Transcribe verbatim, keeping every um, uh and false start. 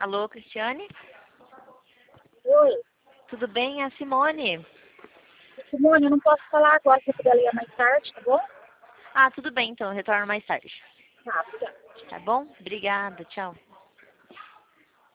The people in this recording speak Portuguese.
Alô, Cristiane? Oi, Tudo bem? É a Simone. Simone, eu não posso falar agora, se você puder ligar mais tarde, tá bom? Ah, tudo bem, então. Eu retorno mais tarde. Tá, obrigada. Tá bom? Obrigada. Tchau.